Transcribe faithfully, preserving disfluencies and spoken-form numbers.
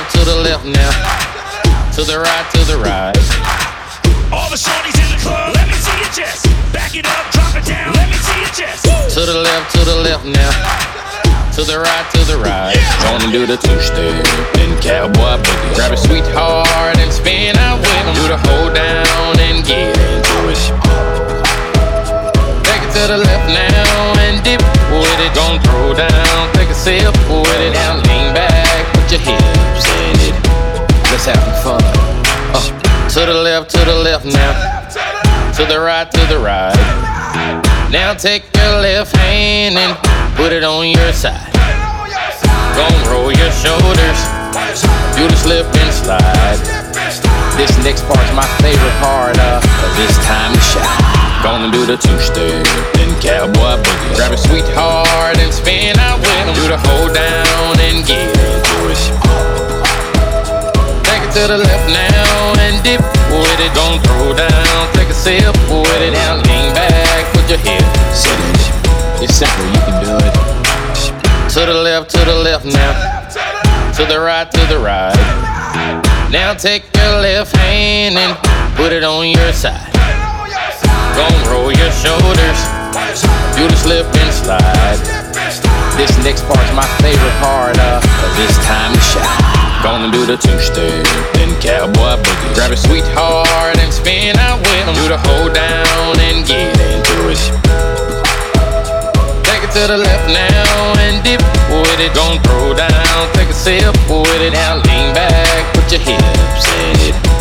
left, to the left now. To the right, to the right. All the shorties in the club, let me see your chest. Back it up, drop it down, let me see your chest. To the left, to the left now. To the right, to the right. Gonna do the two-step and cowboy boogie. Grab a sweetheart and spin out with him. Do the hold down and get into it. Take it to the left now and dip with it. Gonna throw down, take a sip with it. Now lean back, put your hips in it. Let's have some fun. Uh, to the left, to the left now. To the right, to the right. Now take your left hand and put it on your side. Gon' roll your shoulders, do the slip and slide. This next part's my favorite part, uh, cause it's time to shine. Gonna do the two-step and cowboy boogie. Grab a sweetheart and spin out with him. Do the hold down and get into it. Take it to the left now and dip with it. Gon' throw down, take a sip with it. Now lean back, put your hips in it. It's simple, you can do it. To the left, to the left now. To the right, to the right. Now take your left hand and put it on your side. Gon' roll your shoulders, do the slip and slide. This next part's my favorite part, uh, cause it's time to shine. Gonna do the two-step and cowboy boogie. Grab a sweetheart and spin out with him. Do the hold down and get into it. To the left now and dip with it. Gon' throw down, take a sip with it. Now lean back, put your hips in it.